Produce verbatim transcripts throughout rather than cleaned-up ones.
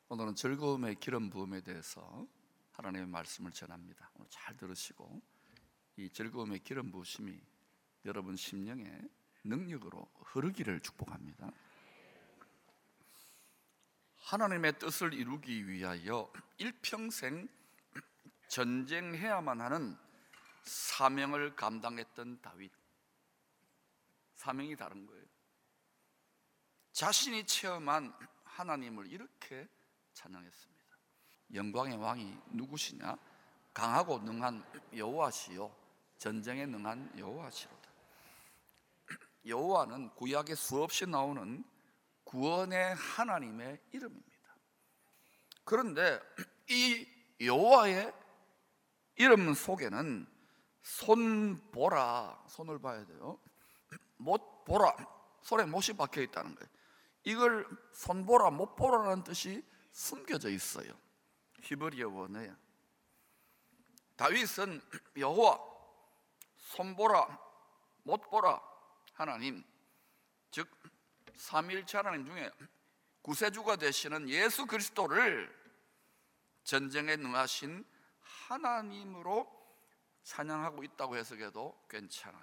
오늘은 즐거움의 기름 부음에 대해서 하나님의 말씀을 전합니다. 오늘 잘 들으시고 이 즐거움의 기름 부으심이 여러분 심령에 능력으로 흐르기를 축복합니다. 하나님의 뜻을 이루기 위하여 일평생 전쟁해야만 하는 사명을 감당했던 다윗. 사명이 다른 거예요. 자신이 체험한 하나님을 이렇게 찬양했습니다. 영광의 왕이 누구시냐? 강하고 능한 여호와시요 전쟁에 능한 여호와시로다. 여호와는 구약에 수없이 나오는 구원의 하나님의 이름입니다. 그런데 이 여호와의 이름 속에는 손 보라, 손을 봐야 돼요. 못 보라, 손에 못이 박혀 있다는 거예요. 이걸 손 보라, 못 보라라는 뜻이 숨겨져 있어요. 히브리어 원어에 다윗은 여호와, 손 보라, 못 보라 하나님, 즉 삼위일체 하나님 중에 구세주가 되시는 예수 그리스도를 전쟁에 능하신 하나님으로 찬양하고 있다고 해석해도 괜찮아요.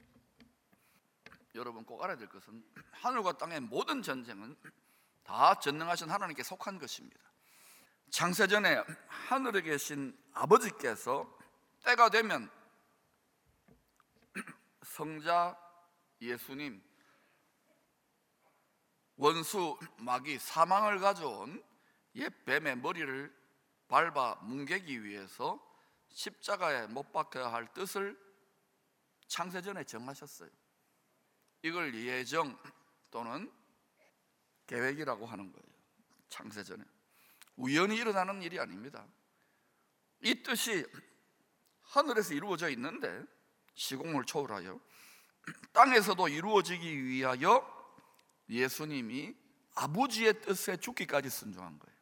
여러분 꼭 알아야 될 것은 하늘과 땅의 모든 전쟁은 다 전능하신 하나님께 속한 것입니다. 창세전에 하늘에 계신 아버지께서 때가 되면 성자 예수님, 원수 마귀 사망을 가져온 옛 뱀의 머리를 밟아 뭉개기 위해서 십자가에 못 박혀야 할 뜻을 창세전에 정하셨어요. 이걸 예정 또는 계획이라고 하는 거예요. 창세전에 우연히 일어나는 일이 아닙니다. 이 뜻이 하늘에서 이루어져 있는데 시공을 초월하여 땅에서도 이루어지기 위하여 예수님이 아버지의 뜻에 죽기까지 순종한 거예요.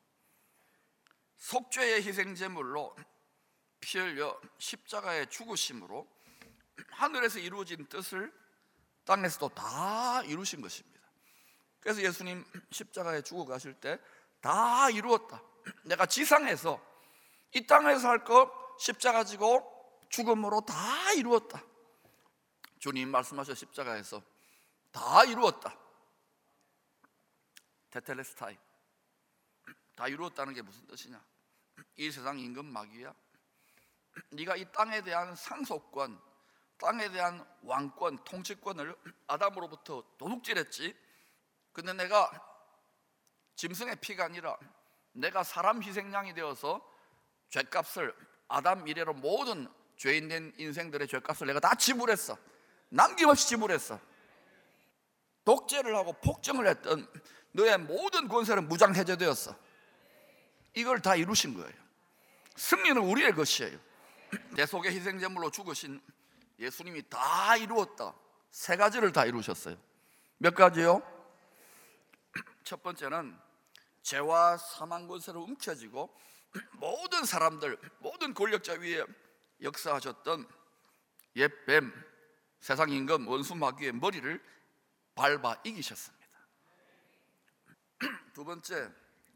속죄의 희생제물로 피 흘려 십자가에 죽으심으로 하늘에서 이루어진 뜻을 땅에서도 다 이루신 것입니다. 그래서 예수님 십자가에 죽어 가실 때 다 이루었다. 내가 지상에서 이 땅에서 할 것 십자가 지고 죽음으로 다 이루었다. 주님 말씀하셔 십자가에서 다 이루었다. 테텔레스타이, 다 이루었다는 게 무슨 뜻이냐? 이 세상 임금 마귀야, 네가 이 땅에 대한 상속권, 땅에 대한 왕권, 통치권을 아담으로부터 도둑질했지. 근데 내가 짐승의 피가 아니라 내가 사람 희생양이 되어서 죄값을 아담 이래로 모든 죄인된 인생들의 죄값을 내가 다 지불했어. 남김없이 지불했어. 독재를 하고 폭정을 했던 너의 모든 권세는 무장해제되었어. 이걸 다 이루신 거예요. 승리는 우리의 것이에요. 대속의 희생제물로 죽으신 예수님이 다 이루었다. 세 가지를 다 이루셨어요. 몇 가지요? 첫 번째는 죄와 사망 권세를 움켜쥐고 모든 사람들, 모든 권력자 위에 역사하셨던 옛 뱀, 세상 임금 원수 마귀의 머리를 밟아 이기셨습니다. 두 번째,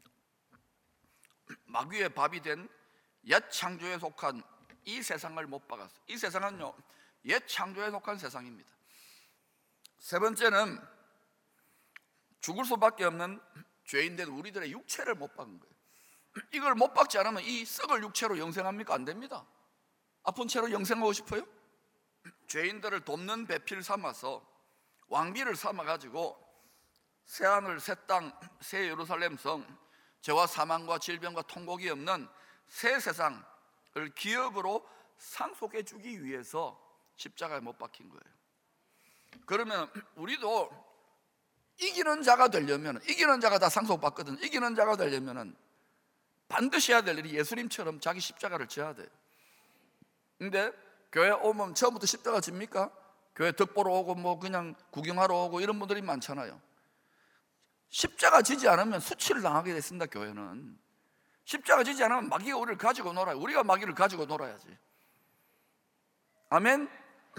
마귀의 밥이 된 옛 창조에 속한 이 세상을 못 박았어요. 이 세상은요, 옛 창조에 속한 세상입니다. 세 번째는 죽을 수밖에 없는 죄인된 우리들의 육체를 못 박은 거예요. 이걸 못 박지 않으면 이 썩을 육체로 영생합니까? 안 됩니다. 아픈 채로 영생하고 싶어요? 죄인들을 돕는 배필 삼아서 왕비를 삼아가지고 새하늘, 새 땅, 새 예루살렘 성, 죄와 사망과 질병과 통곡이 없는 새 세상을 기업으로 상속해 주기 위해서 십자가에 못 박힌 거예요. 그러면 우리도 이기는 자가 되려면, 이기는 자가 다 상속받거든. 이기는 자가 되려면 반드시 해야 될 일이 예수님처럼 자기 십자가를 져야 돼요. 근데 교회 오면 처음부터 십자가 집니까? 교회 덕보러 오고 뭐 그냥 구경하러 오고 이런 분들이 많잖아요. 십자가 지지 않으면 수치를 당하게 됐습니다. 교회는 십자가 지지 않으면 마귀가 우리를 가지고 놀아요. 우리가 마귀를 가지고 놀아야지. 아멘.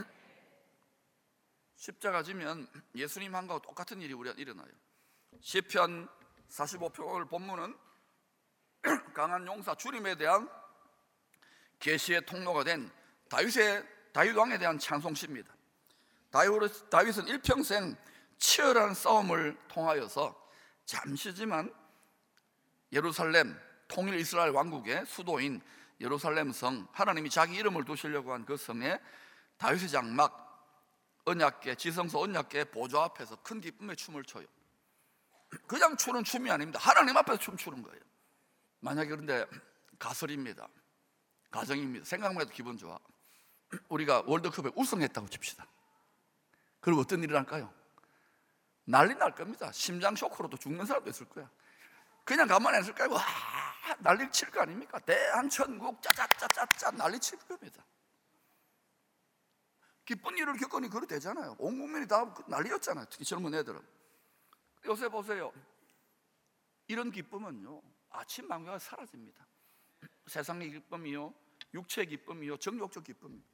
십자가 지면 예수님 한과 똑같은 일이 우리가 일어나요. 시편 사십오 편을 본문은 강한 용사 주님에 대한 계시의 통로가 된 다윗의 다윗 왕에 대한 찬송시입니다. 다윗, 다윗은 일평생 치열한 싸움을 통하여서 잠시지만 예루살렘 통일 이스라엘 왕국의 수도인 예루살렘 성, 하나님이 자기 이름을 두시려고 한 그 성에 다윗의 장막 언약궤, 지성소 언약궤 보좌 앞에서 큰 기쁨의 춤을 춰요. 그냥 추는 춤이 아닙니다. 하나님 앞에서 춤추는 거예요. 만약에 그런데 가설입니다. 가정입니다. 생각만 해도 기분 좋아. 우리가 월드컵에 우승했다고 칩시다. 그리고 어떤 일이 날까요? 난리 날 겁니다. 심장 쇼크로도 죽는 사람도 있을 거야. 그냥 가만히 있을까요? 와, 난리 칠 거 아닙니까? 대한천국 짜자짜짜짜 난리 칠 겁니다. 기쁜 일을 겪으니 그래 되잖아요. 온 국민이 다 난리였잖아요. 특히 젊은 애들은. 요새 보세요. 이런 기쁨은요, 아침 만개가 사라집니다. 세상의 기쁨이요, 육체의 기쁨이요, 정욕적 기쁨입니다.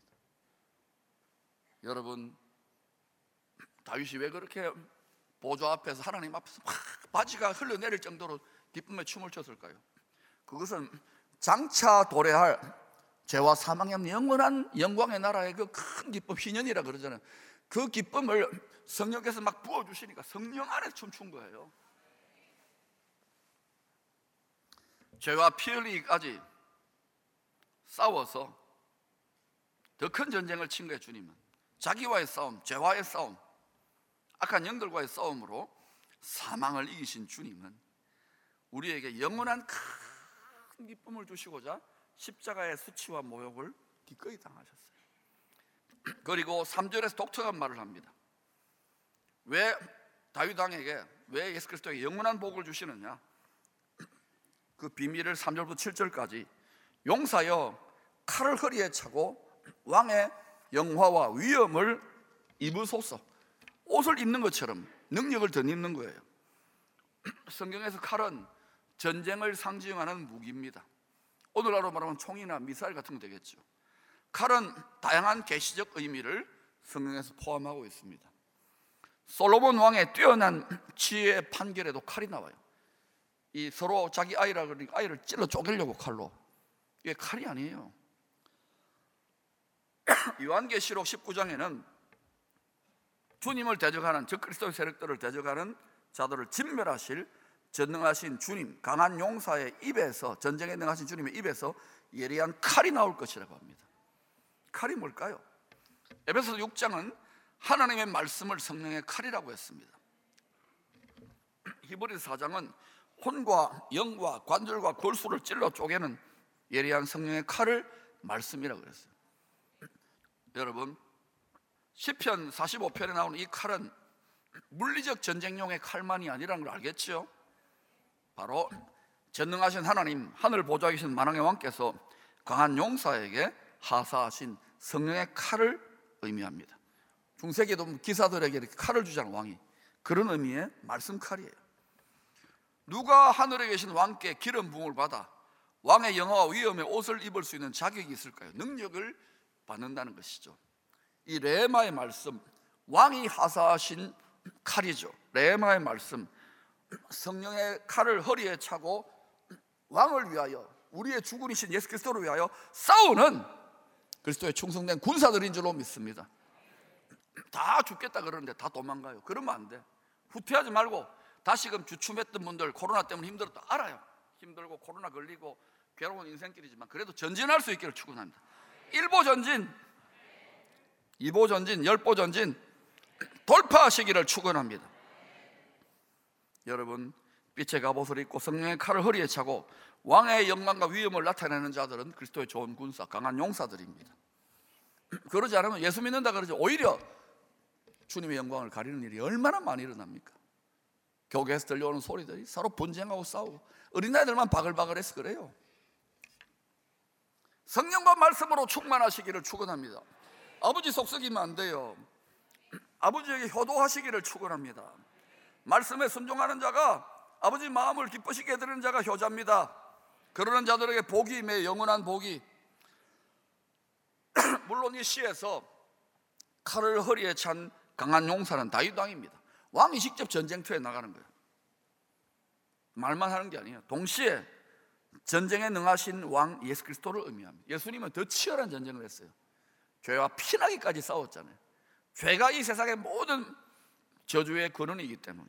여러분, 다윗이 왜 그렇게 보좌 앞에서 하나님 앞에서 막 바지가 흘러내릴 정도로 기쁨의 춤을 췄을까요? 그것은 장차 도래할 죄와 사망의 없는 영원한 영광의 나라의 그 큰 기쁨, 희년이라 그러잖아요. 그 기쁨을 성령께서 막 부어주시니까 성령 안에서 춤춘 거예요. 죄와 피 흘리기까지 싸워서 더 큰 전쟁을 친 거예요. 주님은 자기와의 싸움, 죄와의 싸움, 악한 영들과의 싸움으로 사망을 이기신 주님은 우리에게 영원한 큰 기쁨을 주시고자 십자가의 수치와 모욕을 기꺼이 당하셨어요. 그리고 삼 절에서 독특한 말을 합니다. 왜 다윗 왕에게, 왜 예수 그리스도에게 영원한 복을 주시느냐? 그 비밀을 삼 절부터 칠 절까지 용사여 칼을 허리에 차고 왕의 영화와 위엄을 입으소서. 옷을 입는 것처럼 능력을 덧입는 거예요. 성경에서 칼은 전쟁을 상징하는 무기입니다. 오늘날로 말하면 총이나 미사일 같은 거 되겠죠. 칼은 다양한 계시적 의미를 성경에서 포함하고 있습니다. 솔로몬 왕의 뛰어난 지혜의 판결에도 칼이 나와요. 이 서로 자기 아이라 그러니까 아이를 찔러 쪼개려고 칼로. 이게 칼이 아니에요. 요한계시록 십구 장에는 주님을 대적하는, 즉 그리스도의 세력들을 대적하는 자들을 진멸하실 전능하신 주님, 강한 용사의 입에서, 전쟁에 능하신 주님의 입에서 예리한 칼이 나올 것이라고 합니다. 칼이 뭘까요? 에베소서 육 장은 하나님의 말씀을 성령의 칼이라고 했습니다. 히브리서 사 장은 혼과 영과 관절과 골수를 찔러 쪼개는 예리한 성령의 칼을 말씀이라고 그랬어요. 여러분, 시편 사십오 편에 나오는 이 칼은 물리적 전쟁용의 칼만이 아니라는 걸 알겠죠? 바로 전능하신 하나님, 하늘 보좌에 계신 만왕의 왕께서 강한 용사에게 하사하신 성령의 칼을 의미합니다. 중세기도 기사들에게 이렇게 칼을 주잖아요, 왕이. 그런 의미의 말씀 칼이에요. 누가 하늘에 계신 왕께 기름 부음을 받아 왕의 영화와 위엄의 옷을 입을 수 있는 자격이 있을까요? 능력을 받는다는 것이죠. 이 레마의 말씀, 왕이 하사하신 칼이죠. 레마의 말씀, 성령의 칼을 허리에 차고 왕을 위하여, 우리의 주군이신 예수 그리스도를 위하여 싸우는 그리스도의 충성된 군사들인 줄로 믿습니다. 다 죽겠다 그러는데 다 도망가요. 그러면 안 돼. 후퇴하지 말고, 다시금 주춤했던 분들, 코로나 때문에 힘들었다 알아요. 힘들고 코로나 걸리고 괴로운 인생길이지만 그래도 전진할 수 있기를 축원합니다. 일보 전진, 이보 전진, 열보 전진 돌파하시기를 축원합니다. 여러분, 빛의 갑옷을 입고 성령의 칼을 허리에 차고 왕의 영광과 위엄을 나타내는 자들은 그리스도의 좋은 군사, 강한 용사들입니다. 그러지 않으면 예수 믿는다 그러지 오히려 주님의 영광을 가리는 일이 얼마나 많이 일어납니까? 교회에서 들려오는 소리들이 서로 분쟁하고 싸우고, 어린아이들만 바글바글해서 그래요. 성령과 말씀으로 충만하시기를 축원합니다. 아버지 속썩이면 안 돼요. 아버지에게 효도하시기를 축원합니다. 말씀에 순종하는 자가, 아버지 마음을 기쁘시게 해드리는 자가 효자입니다. 그러는 자들에게 복이 임해, 영원한 복이. 물론 이 시에서 칼을 허리에 찬 강한 용사는 다윗 왕입니다. 왕이 직접 전쟁터에 나가는 거예요. 말만 하는 게 아니에요. 동시에 전쟁에 능하신 왕 예수 그리스도를 의미합니다. 예수님은 더 치열한 전쟁을 했어요. 죄와 피나기까지 싸웠잖아요. 죄가 이 세상의 모든 저주의 근원이기 때문에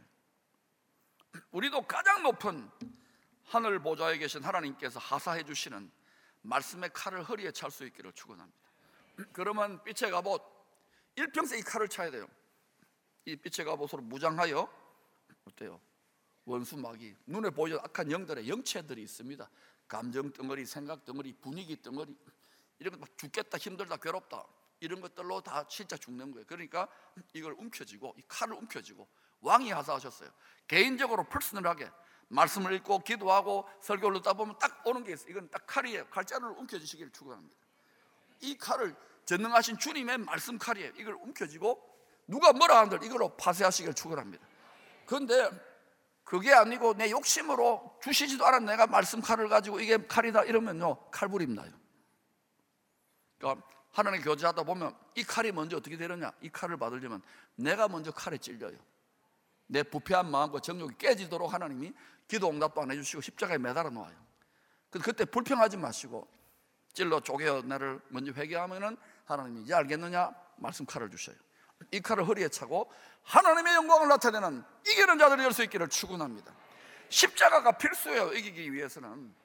우리도 가장 높은 하늘 보좌에 계신 하나님께서 하사해 주시는 말씀의 칼을 허리에 찰 수 있기를 축원합니다. 그러면 빛의 갑옷, 일평생 이 칼을 차야 돼요. 이 빛의 갑옷으로 무장하여 어때요? 원수 마귀, 눈에 보이는 악한 영들의 영체들이 있습니다. 감정 덩어리, 생각 덩어리, 분위기 덩어리, 이런 것 죽겠다, 힘들다, 괴롭다, 이런 것들로 다 진짜 죽는 거예요. 그러니까 이걸 움켜쥐고, 이 칼을 움켜쥐고, 왕이 하사하셨어요. 개인적으로 퍼스널하게 말씀을 읽고 기도하고 설교를 듣다 보면 딱 오는 게 있어요. 이건 딱 칼이에요. 칼자루를 움켜쥐시기를 축원합니다. 이 칼을 전능하신 주님의 말씀 칼이에요. 이걸 움켜쥐고 누가 뭐라 한들 이걸로 파쇄하시기를 축원합니다. 그런데 그게 아니고 내 욕심으로 주시지도 않은 내가 말씀 칼을 가지고 이게 칼이다 이러면요, 칼부림 나요. 그러니까 하나님 교제하다 보면 이 칼이 먼저 어떻게 되느냐, 이 칼을 받으려면 내가 먼저 칼에 찔려요. 내 부패한 마음과 정욕이 깨지도록 하나님이 기도 응답도 안 해주시고 십자가에 매달아 놓아요. 그때 불평하지 마시고 찔러 쪼개어 나를 먼저 회개하면은 하나님이 이제 알겠느냐 말씀 칼을 주셔요. 이 칼을 허리에 차고 하나님의 영광을 나타내는 이기는 자들이 될 수 있기를 축원합니다. 십자가가 필수예요. 이기기 위해서는.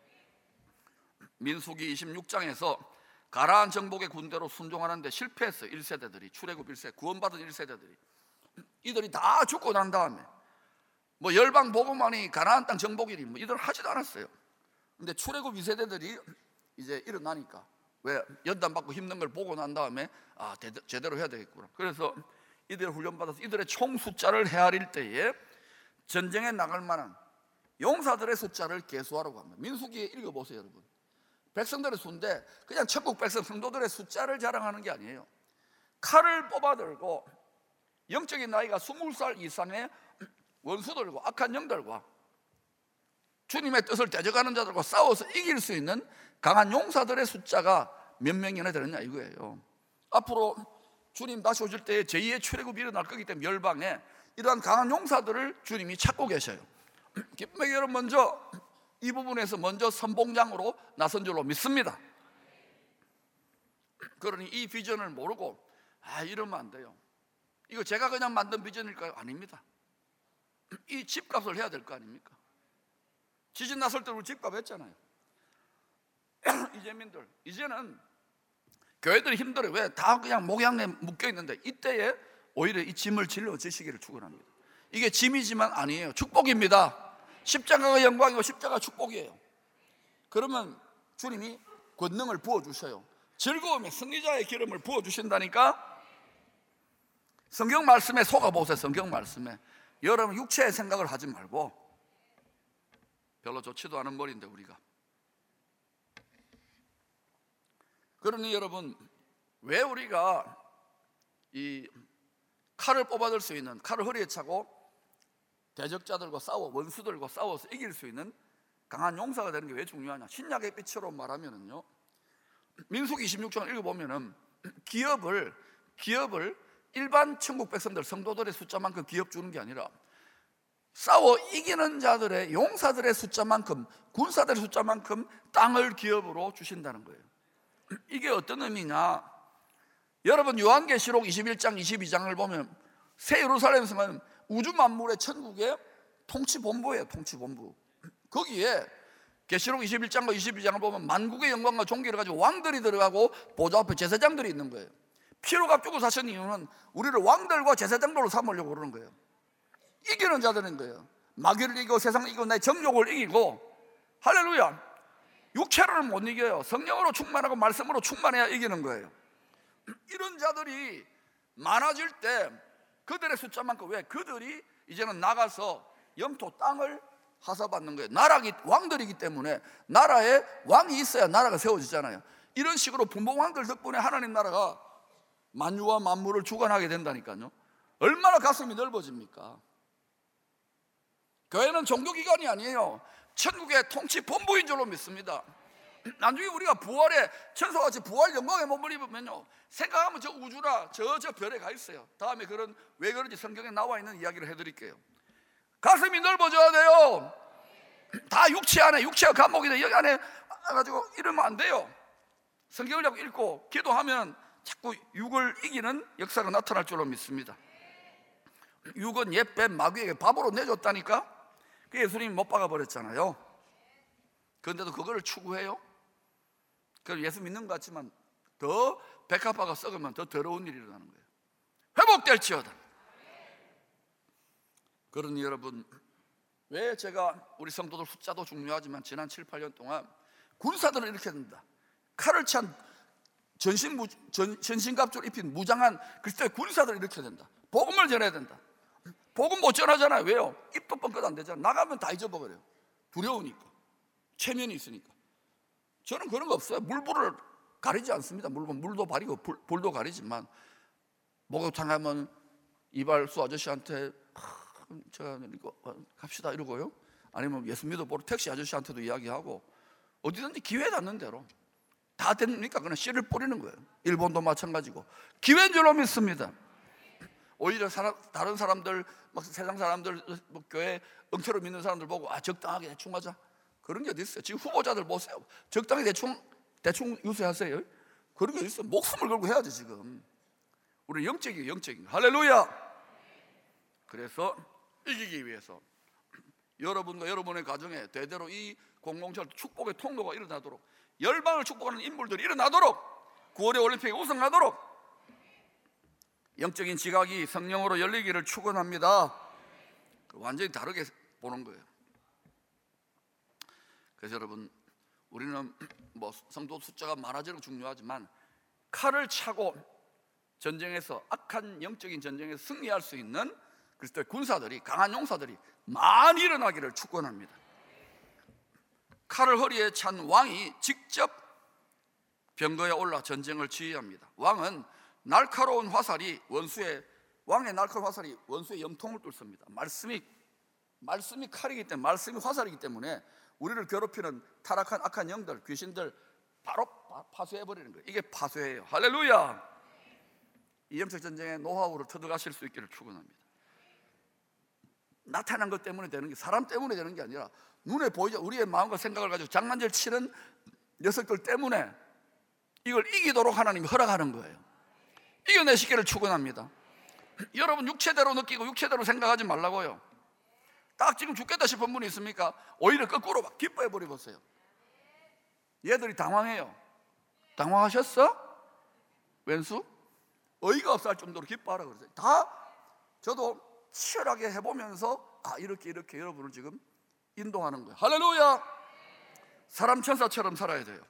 민수기 이십육 장에서 가라한 정복의 군대로 순종하는데 실패했어요. 일 세대들이, 출애굽 일 세대, 구원받은 일 세대들이. 이들이 다 죽고 난 다음에 뭐 열방 복음만이 가나안 땅 정복이니 뭐 이들 하지도 않았어요. 근데 출애굽 이 세대들이 이제 일어나니까, 왜 연단 받고 힘든 걸 보고 난 다음에 아 제대로 해야 되겠구나. 그래서 이들 훈련받아서 이들의 총 숫자를 헤아릴 때에 전쟁에 나갈 만한 용사들의 숫자를 계수하라고 합니다. 민수기에 읽어보세요 여러분. 백성들의 수인데 그냥 천국 백성 성도들의 숫자를 자랑하는 게 아니에요. 칼을 뽑아들고 영적인 나이가 스무 살 이상의 원수들과 악한 영들과 주님의 뜻을 대적하는 자들과 싸워서 이길 수 있는 강한 용사들의 숫자가 몇 명이나 되느냐 이거예요. 앞으로 주님 다시 오실 때에 제이의 출애굽이 일어날 거기 때문에 열방에 이러한 강한 용사들을 주님이 찾고 계셔요. 기쁨의 여러분, 먼저 이 부분에서 먼저 선봉장으로 나선 줄로 믿습니다. 그러니 이 비전을 모르고 아 이러면 안 돼요. 이거 제가 그냥 만든 비전일까요? 아닙니다. 이 집값을 해야 될 거 아닙니까? 지진 났을 때 우리 집값 했잖아요. 이재민들 이제는 교회들이 힘들어요. 왜? 다 그냥 목양에 묶여 있는데 이때에 오히려 이 짐을 짊어지시기를 축원합니다. 이게 짐이지만 아니에요. 축복입니다. 십자가가 영광이고 십자가 축복이에요. 그러면 주님이 권능을 부어주셔요. 즐거움에 승리자의 기름을 부어주신다니까. 성경 말씀에 속아보세요. 성경 말씀에 여러분 육체의 생각을 하지 말고, 별로 좋지도 않은 머리인데 우리가. 그러니 여러분, 왜 우리가 이 칼을 뽑아들 수 있는, 칼을 허리에 차고 대적자들과 싸워, 원수들과 싸워서 이길 수 있는 강한 용사가 되는 게 왜 중요하냐? 신약의 빛으로 말하면은요, 민수기 이십육 장 읽어보면은 기업을 기업을 일반 천국 백성들 성도들의 숫자만큼 기업 주는 게 아니라 싸워 이기는 자들의 용사들의 숫자만큼, 군사들의 숫자만큼 땅을 기업으로 주신다는 거예요. 이게 어떤 의미냐? 여러분 요한계시록 이십일 장 이십이 장을 보면 새 예루살렘 성은 우주 만물의 천국의 통치본부예요. 통치본부. 거기에 계시록 이십일 장과 이십이 장을 보면 만국의 영광과 존귀를 가지고 왕들이 들어가고 보좌 앞에 제사장들이 있는 거예요. 피로 값주고 사신 이유는 우리를 왕들과 제사장들로 삼으려고 그러는 거예요. 이기는 자들인 거예요. 마귀를 이기고 세상을 이기고 내 정욕을 이기고, 할렐루야. 육체로는 못 이겨요. 성령으로 충만하고 말씀으로 충만해야 이기는 거예요. 이런 자들이 많아질 때 그들의 숫자만큼, 왜? 그들이 이제는 나가서 영토 땅을 하사받는 거예요. 나라기 왕들이기 때문에 나라에 왕이 있어야 나라가 세워지잖아요. 이런 식으로 분봉왕들 덕분에 하나님 나라가 만유와 만물을 주관하게 된다니까요. 얼마나 가슴이 넓어집니까? 교회는 종교기관이 아니에요. 천국의 통치 본부인 줄로 믿습니다. 나중에 우리가 부활에 천사같이 부활 영광에 몸을 입으면요, 생각하면 저 우주나 저 저 별에 가 있어요. 다음에 그런 왜 그런지 성경에 나와 있는 이야기를 해드릴게요. 가슴이 넓어져야 돼요. 다 육체 안에, 육체가 감옥이다 여기 안에 가지고 이러면 안 돼요. 성경을 자꾸 읽고 기도하면 자꾸 육을 이기는 역사가 나타날 줄로 믿습니다. 육은 옛뱀 마귀에게 밥으로 내줬다니까. 그 예수님이 못 박아버렸잖아요. 그런데도 그거를 추구해요. 그럼 예수 믿는 것 같지만 더 백합화가 썩으면 더 더러운 일이 일어나는 거예요. 회복될지어다. 그러니 여러분, 왜 제가 우리 성도들 숫자도 중요하지만 지난 칠, 팔 년 동안 군사들을 이렇게 된다. 칼을 찬 전신, 전, 전신갑주를 입힌 무장한 그리스도의 군사들을 이렇게 된다. 복음을 전해야 된다. 복음 못 전하잖아요. 왜요? 입도 뻥끗 안 되잖아요. 나가면 다 잊어버려요. 두려우니까, 체면이 있으니까. 저는 그런 거 없어요. 물불을 가리지 않습니다. 물론 물도 가리고 불, 불도 가리지만 목욕탕 가면 이발소 아저씨한테 제가 이거 갑시다 이러고요. 아니면 예수 믿어보러 택시 아저씨한테도 이야기하고 어디든지 기회 닿는 대로 다 됩니까? 그냥 씨를 뿌리는 거예요. 일본도 마찬가지고 기회인 줄로 믿습니다. 오히려 사람, 다른 사람들 막 세상 사람들 뭐 교회 엉터로 믿는 사람들 보고 아 적당하게 대충 하자 그런 게 어디 있어요? 지금 후보자들 보세요. 적당히 대충 대충 유세하세요. 그런 게 어디 있어요? 목숨을 걸고 해야지 지금. 우리 영적인 영적인 할렐루야. 그래서 이기기 위해서 여러분과 여러분의 가정에 대대로 이 공동체 축복의 통로가 일어나도록 열방을 축복하는 인물들이 일어나도록 구월의 올림픽에 우승하도록 영적인 지각이 성령으로 열리기를 축원합니다. 완전히 다르게 보는 거예요. 그래서 여러분, 우리는 뭐 성도 숫자가 많아지는 건 중요하지만 칼을 차고 전쟁에서 악한 영적인 전쟁에서 승리할 수 있는 그리스도의 군사들이, 강한 용사들이 많이 일어나기를 축원합니다. 칼을 허리에 찬 왕이 직접 병거에 올라 전쟁을 지휘합니다. 왕은 날카로운 화살이 원수의 왕의 날카로운 화살이 원수의 염통을 뚫습니다. 말씀이 말씀이 칼이기 때문에, 말씀이 화살이기 때문에 우리를 괴롭히는 타락한 악한 영들, 귀신들 바로 파쇄해 버리는 거예요. 이게 파쇄예요. 할렐루야. 이 영적 전쟁의 노하우를 터득하실 수 있기를 축원합니다. 나타난 것 때문에 되는 게, 사람 때문에 되는 게 아니라 눈에 보이죠. 우리의 마음과 생각을 가지고 장난질 치는 녀석들 때문에 이걸 이기도록 하나님이 허락하는 거예요. 이겨내시기를 축원합니다. 여러분 육체대로 느끼고 육체대로 생각하지 말라고요. 딱 지금 죽겠다 싶은 분이 있습니까? 오히려 거꾸로 막 기뻐해 버려 보세요. 얘들이 당황해요. 당황하셨어? 왼수? 어이가 없어 할 정도로 기뻐하라 그러세요. 다 저도 치열하게 해보면서 아 이렇게 이렇게 여러분을 지금 인도하는 거예요. 할렐루야. 사람 천사처럼 살아야 돼요.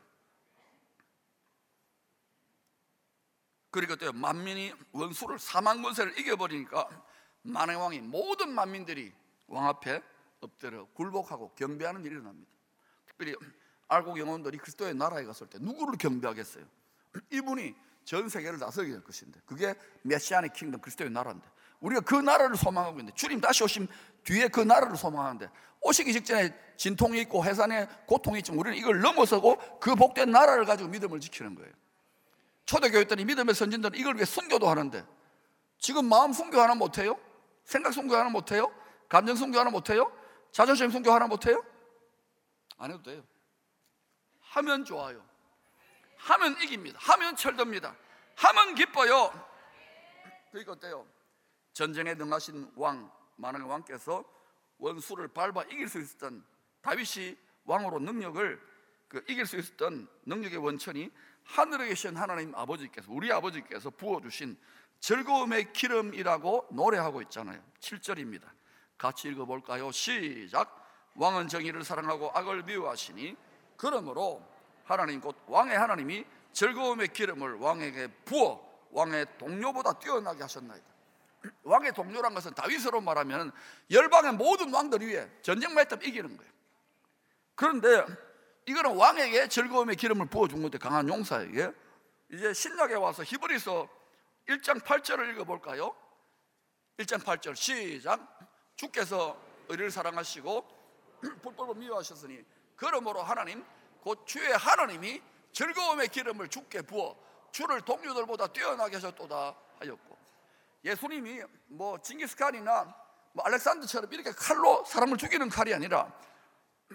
그리고 또 만민이 원수를 사만 권세를 이겨버리니까 만왕의 왕이 모든 만민들이 왕 앞에 엎드려 굴복하고 경배하는 일이 일어납니다. 특별히 알곡 영혼들이 그리스도의 나라에 갔을 때 누구를 경배하겠어요? 이분이 전 세계를 다스리게 될 것인데, 그게 메시아닉 킹덤, 그리스도의 나라인데 우리가 그 나라를 소망하고 있는데, 주님 다시 오심 뒤에 그 나라를 소망하는데 오시기 직전에 진통이 있고 해산의 고통이 있지만 우리는 이걸 넘어서고 그 복된 나라를 가지고 믿음을 지키는 거예요. 초대교회들이 믿음의 선진들은 이걸 위해 순교도 하는데 지금 마음 순교 하나 못해요? 생각 순교 하나 못해요? 감정 순교 하나 못해요? 자존심 순교 하나 못해요? 안 해도 돼요. 하면 좋아요. 하면 이깁니다. 하면 철듭니다. 하면 기뻐요. 그러니까 어때요? 전쟁에 능하신 왕, 만왕의 왕께서 원수를 밟아 이길 수 있었던, 다윗이 왕으로 능력을 그 이길 수 있었던 능력의 원천이 하늘에 계신 하나님 아버지께서, 우리 아버지께서 부어주신 즐거움의 기름이라고 노래하고 있잖아요. 칠 절입니다. 같이 읽어볼까요? 시작. 왕은 정의를 사랑하고 악을 미워하시니 그러므로 하나님 곧 왕의 하나님이 즐거움의 기름을 왕에게 부어 왕의 동료보다 뛰어나게 하셨나이다. 왕의 동료란 것은 다윗으로 말하면 열방의 모든 왕들 위에 전쟁만 했다면 이기는 거예요. 그런데 이거는 왕에게 즐거움의 기름을 부어준 건데, 강한 용사에게. 이제 신약에 와서 히브리서 일 장 팔 절을 읽어볼까요? 일 장 팔 절 시작. 주께서 의를 사랑하시고 불법을 미워하셨으니 그러므로 하나님 곧 주의 하나님이 즐거움의 기름을 주께 부어 주를 동료들보다 뛰어나게 하셨도다 하였고, 예수님이 뭐 징기스칸이나 뭐 알렉산더처럼 이렇게 칼로 사람을 죽이는 칼이 아니라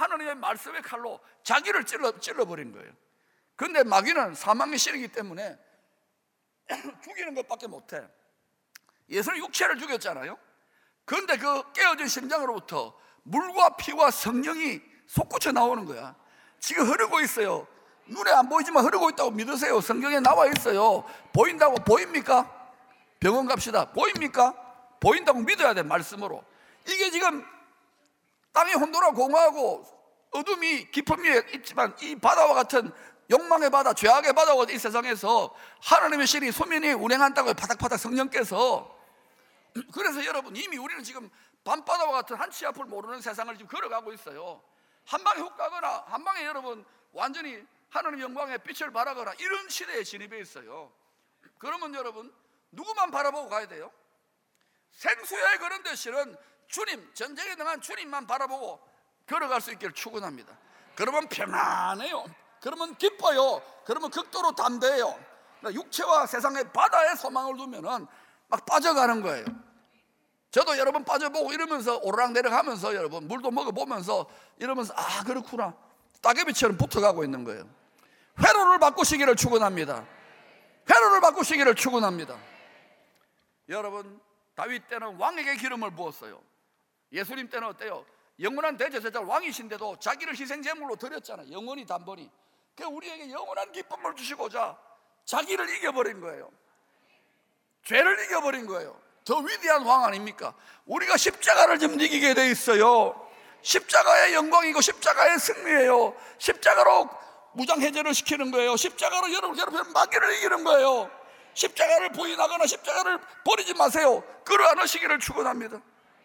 하나님의 말씀의 칼로 자기를 찔러, 찔러버린 거예요. 그런데 마귀는 사망의 신이기 때문에 죽이는 것밖에 못해. 예수는 육체를 죽였잖아요. 그런데 그 깨어진 심장으로부터 물과 피와 성령이 솟구쳐 나오는 거야. 지금 흐르고 있어요. 눈에 안 보이지만 흐르고 있다고 믿으세요. 성경에 나와 있어요. 보인다고 보입니까? 병원 갑시다. 보입니까? 보인다고 믿어야 돼. 말씀으로. 이게 지금 땅이 혼돈하고 공허하고 어둠이 깊은 위에 있지만 이 바다와 같은 욕망의 바다, 죄악의 바다와 이 세상에서 하나님의 신이 소민이 운행한다고요. 바닥바닥 성령께서. 그래서 여러분, 이미 우리는 지금 밤바다와 같은 한치 앞을 모르는 세상을 지금 걸어가고 있어요. 한 방에 훅 가거나 한 방에 여러분 완전히 하나님 영광의 빛을 발하거나 이런 시대에 진입해 있어요. 그러면 여러분 누구만 바라보고 가야 돼요? 생수에 그런 대신은 주님, 전쟁에 능한 주님만 바라보고 걸어갈 수 있기를 축원합니다. 그러면 평안해요. 그러면 기뻐요. 그러면 극도로 담대해요. 육체와 세상의 바다에 소망을 두면은 막 빠져가는 거예요. 저도 여러 번 빠져보고 이러면서 오르락내리락 하면서 여러분 물도 먹어보면서 이러면서 아 그렇구나, 따개비처럼 붙어가고 있는 거예요. 회로를 바꾸시기를 축원합니다. 회로를 바꾸시기를 축원합니다. 여러분, 다윗 때는 왕에게 기름을 부었어요. 예수님 때는 어때요? 영원한 대제사장 왕이신데도 자기를 희생제물로 드렸잖아요. 영원히 단번이. 그 우리에게 영원한 기쁨을 주시고자 자기를 이겨버린 거예요. 죄를 이겨버린 거예요. 더 위대한 왕 아닙니까? 우리가 십자가를 지금 이기게 돼 있어요. 십자가의 영광이고 십자가의 승리예요. 십자가로 무장해제를 시키는 거예요. 십자가로 여러분 여러분 마귀를 이기는 거예요. 십자가를 부인하거나 십자가를 버리지 마세요. 끌어안으시기를 축원합니다.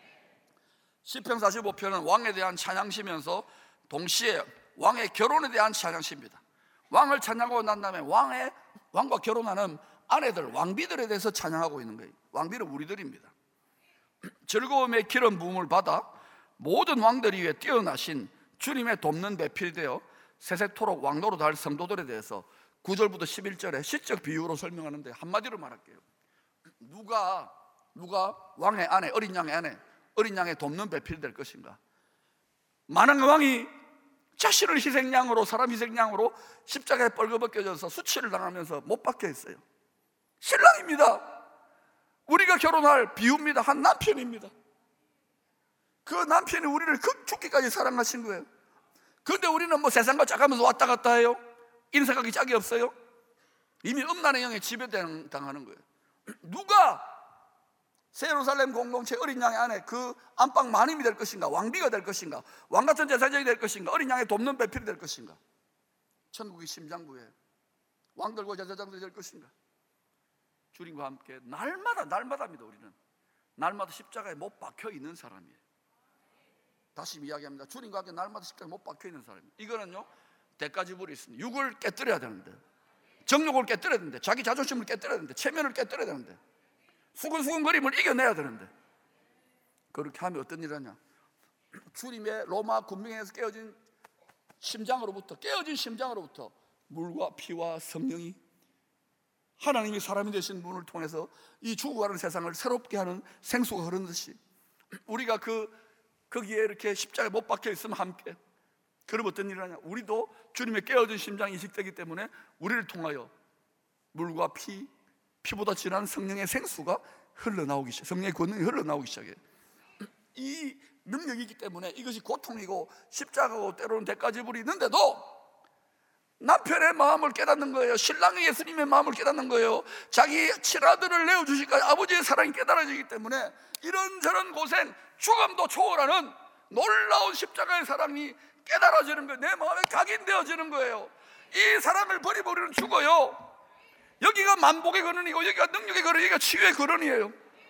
시편 사십오 편은 왕에 대한 찬양시면서 동시에 왕의 결혼에 대한 찬양시입니다. 왕을 찬양하고 난 다음에 왕의 왕과 결혼하는 아내들, 왕비들에 대해서 찬양하고 있는 거예요. 왕비는 우리들입니다. 즐거움의 기름 부음을 받아 모든 왕들 위에 뛰어나신 주님의 돕는 배필되어 세세토록 왕노로 달 성도들에 대해서 구 절부터 십일 절에 시적 비유로 설명하는데 한마디로 말할게요. 누가 누가 왕의 아내, 어린 양의 아내, 어린 양의 돕는 배필될 것인가? 많은 왕이 자신을 희생양으로, 사람 희생양으로 십자가에 뻘거벗겨져서 수치를 당하면서 못 박혀 있어요. 신랑입니다. 우리가 결혼할 비유입니다. 한 남편입니다. 그 남편이 우리를 극 죽기까지 사랑하신 거예요. 그런데 우리는 뭐 세상과 짜가면서 왔다 갔다 해요. 인생각이 짝이 없어요. 이미 음란의 영에 지배당하는 거예요. 누가 새 예루살렘 공동체 어린 양의 안에 그 안방 마님이 될 것인가? 왕비가 될 것인가? 왕같은 제사장이 될 것인가? 어린 양의 돕는 배필이 될 것인가? 천국의 심장부에 왕들과 제사장들이 될 것인가? 주님과 함께 날마다 날마다입니다. 우리는 날마다 십자가에 못 박혀 있는 사람이에요. 다시 이야기합니다. 주님과 함께 날마다 십자가에 못 박혀 있는 사람이에요. 이거는요 대가지불이 있습니다. 육을 깨뜨려야 되는데, 정욕을 깨뜨려야 되는데, 자기 자존심을 깨뜨려야 되는데, 체면을 깨뜨려야 되는데, 수근수근거림을 이겨내야 되는데, 그렇게 하면 어떤 일이 하냐? 주님의 로마 군병에서 깨어진 심장으로부터 깨어진 심장으로부터 물과 피와 성령이 하나님이 사람이 되신 분을 통해서 이 죽어가는 세상을 새롭게 하는 생수가 흐르듯이 우리가 그 거기에 이렇게 십자가에 못 박혀 있으면 함께, 그럼 어떤 일을 하냐? 우리도 주님의 깨어진 심장이 이식되기 때문에 우리를 통하여 물과 피, 피보다 진한 성령의 생수가 흘러나오기 시작, 성령의 권능이 흘러나오기 시작해요. 이 능력이 있기 때문에 이것이 고통이고 십자가고 때로는 대가지불이 있는데도 남편의 마음을 깨닫는 거예요. 신랑이 예수님의 마음을 깨닫는 거예요. 자기 칠아들을 내어주실까 아버지의 사랑이 깨달아지기 때문에 이런저런 고생, 죽음도 초월하는 놀라운 십자가의 사랑이 깨달아지는 거예요. 내 마음에 각인되어지는 거예요. 이 사랑을 버리버리는 죽어요. 여기가 만복의 근원이고 여기가 능력의 근원, 여기가 치유의 근원이에요.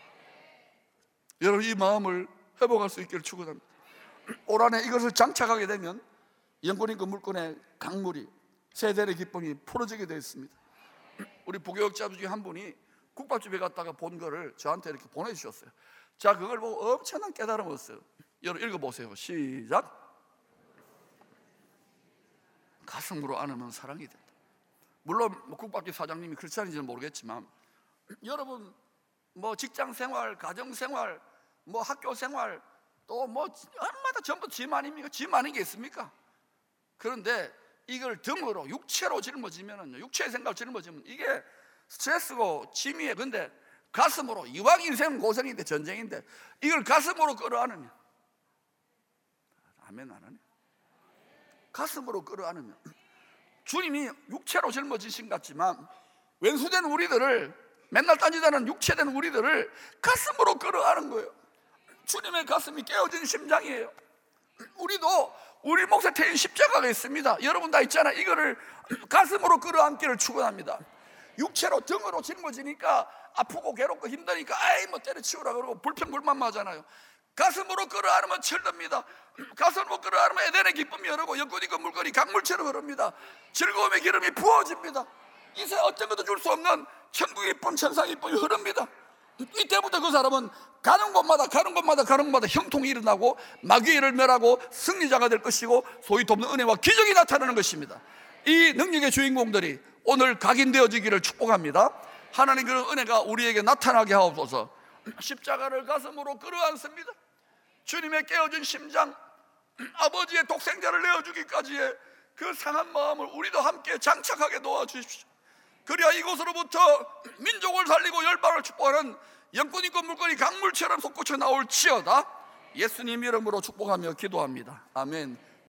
여러분 이 마음을 회복할 수 있기를 축원합니다. 올 한해 이것을 장착하게 되면 영권인 그 물건의 강물이 세대의 기쁨이 풀어지게 되어 있습니다. 우리 부교육자 중에 한 분이 국밥집에 갔다가 본 거를 저한테 이렇게 보내주셨어요. 자, 그걸 보고 엄청난 깨달음을 얻었어요. 여러분 읽어보세요. 시작. 가슴으로 안으면 사랑이 된다. 물론 국밥집 사장님이 크리스찬인지는 모르겠지만 여러분 뭐 직장생활, 가정생활, 뭐 학교생활, 또 뭐 얼마나 전부 짐 아닙니까? 짐 아닌 게 있습니까? 그런데 이걸 등으로 육체로 짊어지면은요, 육체의 생각을 짊어지면 이게 스트레스고 짐이에요. 근데 가슴으로, 이왕 인생은 고생인데, 전쟁인데, 이걸 가슴으로 끌어안으면, 아멘 안 하네. 가슴으로 끌어안으면 주님이 육체로 짊어지신 것 같지만 왼수된 우리들을, 맨날 딴짓하는 육체된 우리들을 가슴으로 끌어안은 거예요. 주님의 가슴이 깨어진 심장이에요. 우리도 우리 몫에 태인 십자가가 있습니다. 여러분 다 있잖아요. 이거를 가슴으로 끌어안기를 축원합니다. 육체로 등으로 짊어지니까 아프고 괴롭고 힘드니까 아이 뭐 때려치우라 그러고 불평불만하잖아요. 가슴으로 끌어안으면 철듭니다. 가슴으로 끌어안으면 에덴의 기쁨이 흐르고 연꽃이고 물거리 강물처럼 흐릅니다. 즐거움의 기름이 부어집니다. 이 세상 어떤 것도 줄 수 없는 천국의 기쁨, 천상의 기쁨이 흐릅니다. 이때부터 그 사람은 가는 곳마다 가는 곳마다 가는 곳마다 형통이 일어나고 마귀의 일을 멸하고 승리자가 될 것이고 소위 돕는 은혜와 기적이 나타나는 것입니다. 이 능력의 주인공들이 오늘 각인되어지기를 축복합니다. 하나님 그런 은혜가 우리에게 나타나게 하옵소서. 십자가를 가슴으로 끌어안습니다. 주님의 깨어진 심장, 아버지의 독생자를 내어주기까지의 그 상한 마음을 우리도 함께 장착하게 도와주십시오. 그래야 이곳으로부터 민족을 살리고 열방을 축복하는 영권 있고 물건이 강물처럼 솟구쳐 나올지어다. 예수님 이름으로 축복하며 기도합니다. 아멘.